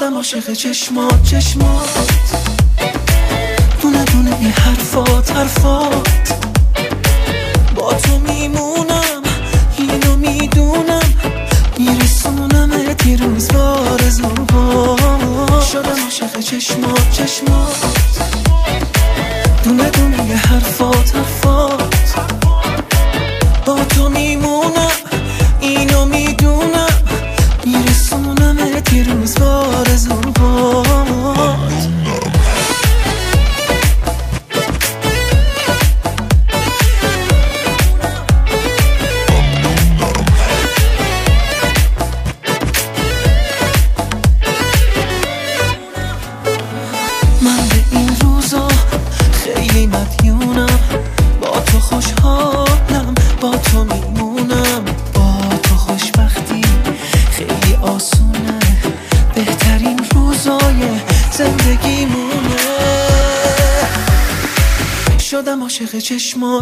شدم عاشق چشمات دونه دونه این حرفات با تو میمونم، اینو میدونم، میرسونمت یه روز بارزوها. شدم عاشق چشمات دونه دونه یه حرفات با تو میمونم، اینو میدونم، میرسونمت یه روز بارزوها. من به این روزا خیلی مدیونم، با تو خوشحالم، با تو میمونم، با تو خوشبختی خیلی آسونه، بهترین روزای زندگیمونه. شدم عاشق چشمات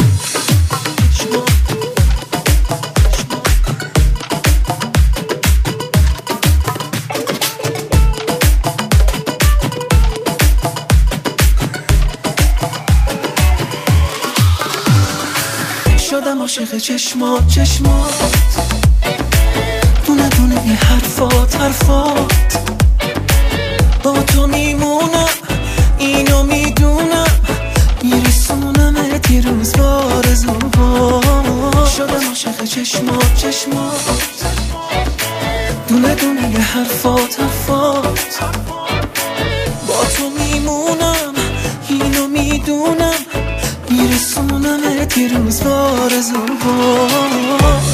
شدم عاشق چشمات دونه دونه این حرفات با تو میمونم، اینو میدونم، میرسونمت یه روز بارزوها. شدم عاشق چشمات دونه دونه یه حرفات با تو میمونم، اینو میدونم، میرسونمت یه روز بارزوها.